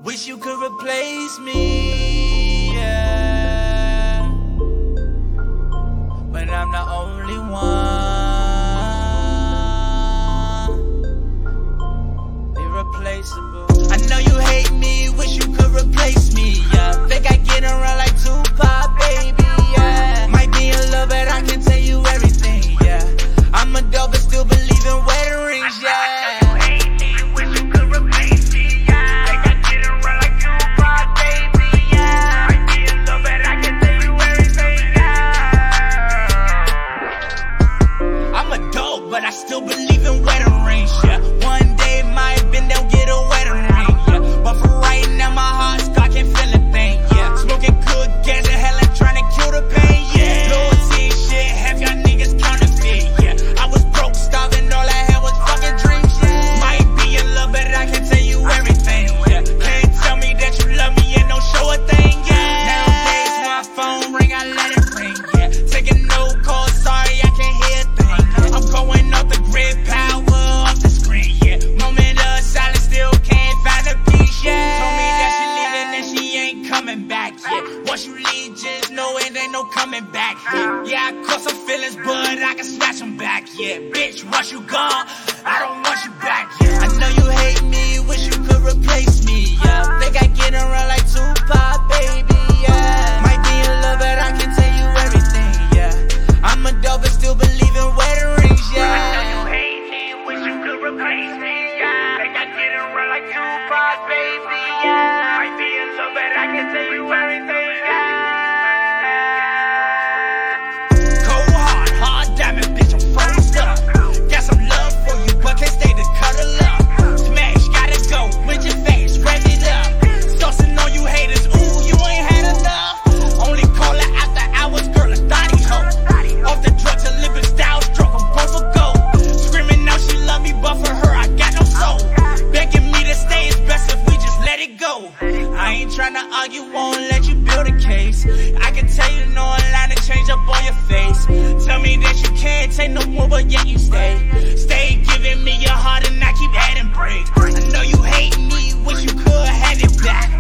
Wish you could replace me, yeah. But I'm the only one irreplaceable. I know you hate me, wish you could replace me, yeah. Think I get around like Tupac, baby, yeah. Might be in love, but I can tell you everything, yeah. I'm a dog, but still believe in wedding rings, yeah. But I still believe in wedding rings, yeah. One day might bend down, get a wedding ring, yeah. But for right now, my heart's stuck, can't feel a thing, yeah. Smoking good gas in hell and trying to kill the pain, yeah. Loyalty shit, half y'all niggas counterfeit, yeah. I was broke, starving, all I had was fucking dreams, yeah. Might be in love, but I can tell you everything, yeah. Can't tell me that you love me and don't show a thing, yeah. Nowadays, my phone ring, I let it ring, yeah. Taking no calls, sorry, I can't hear a thing. I'm going off the grid, power off the screen, yeah. Moment of silence, still can't find a peace, yeah. Told me that she leaving and she ain't coming back, yeah. Once you leave, just know it ain't no coming back, yeah. Yeah, I caught some feelings, but I can snatch them back, yeah. Bitch, once you gone, I don't want you back, yeah. I know you hate me, wish you could replace me, yeah. Think I get around like Tupac, baby, yeah. Might be in love, but I can tell you everything, yeah. I'm a dog, but still believe in wedding rings, yeah. I know you hate me, wish you could replace me, yeah. Think I get around like Tupac, baby, yeah. Might be in love, but I can tell you everything, yeah. Cold heart, hard diamond, bitch, I'm froze up. Got some love for you, but can't stay to cuddle up. Smash, gotta go, with your face, rev it up. Saucing on you haters, ooh, you ain't had enough. Only call her after hours, girl, a thotty hoe. Off the drugs, a living style stroke, I'm born for gold. Screaming out she love me, but for her I got no soul. Begging me to stay, it's best if we just let it go. I ain't tryna argue, won't let you build a case. I can tell you no line to change up on your face. Tell me that you can't take no more, but yet you stay. Stay giving me your heart and I keep adding breaks. I know you hate me, wish you could have it back.